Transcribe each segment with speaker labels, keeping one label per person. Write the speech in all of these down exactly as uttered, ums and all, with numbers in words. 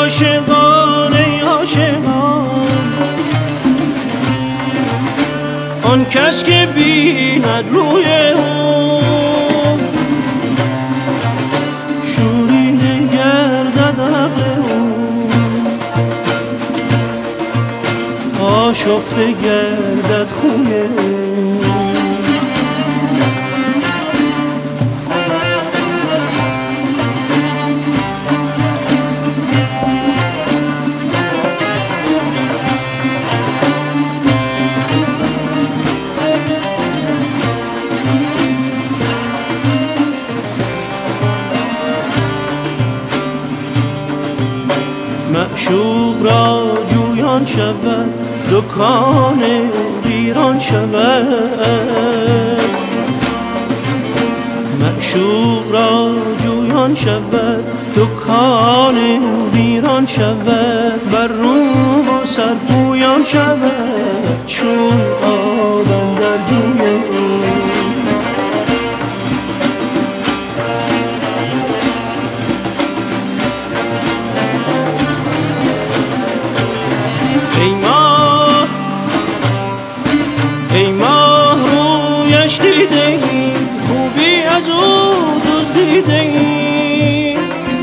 Speaker 1: عاشقان ای عاشقان، آن کس که بیند روی او شوریده گردد عقل او، آشفته گردد خوی او. معشوق را جویان شود، دکان ویران شود. معشوق را جویان شود، دکان ویران شود. بر روم و سر پویان شود، چون آب اندر جوی او. ای ماه رویش دیده ایم، خوبی از او دزدیده ایم.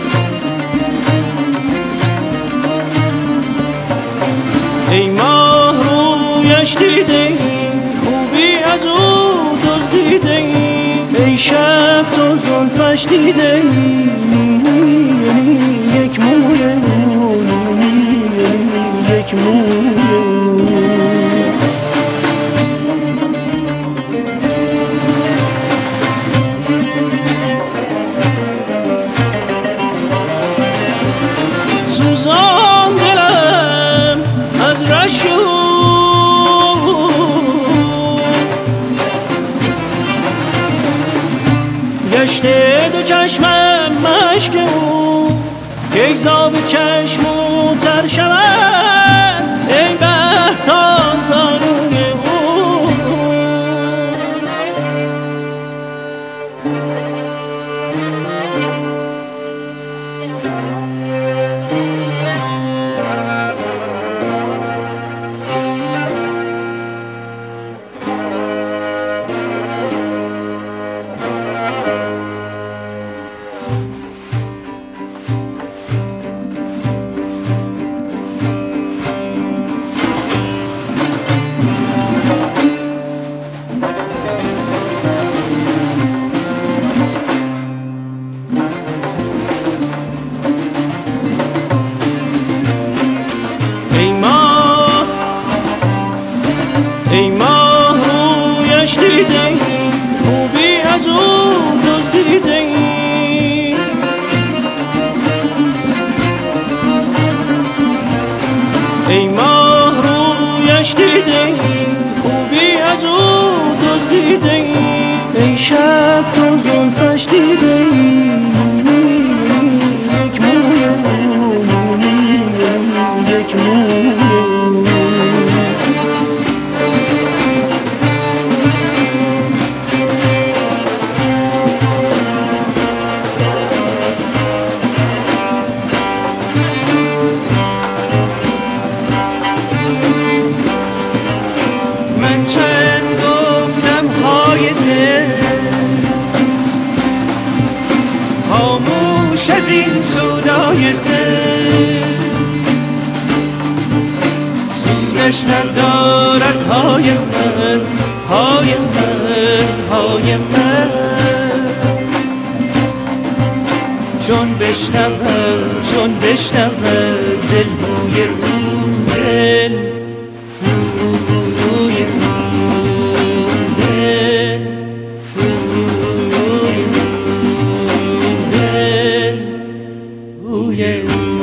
Speaker 1: ای ماه رویش دیده ایم، خوبی از او دزدیده ایم. ای شب تو زلفش دیده ایم، یک موی او، یک موی او. سوزان دلم از رشک او، گشته دو چشمم مشک او. یک زاب چشم او تر شود، ای بخت تا زانوی او. ای ماه رویش دیده ایم، خوبی از او دزدیده ایم. ای ماه رویش دیده ایم، خوبی از او دزدیده ایم. ای شب تو زلفش دیده ایم، یک موی او، یک موی او. من چند گفتم های دل، خاموش از این سودای دل. سودش ندارد های من، های من، های من. چون بشنوم، چون بشنوم دل بوی او، دل yeah.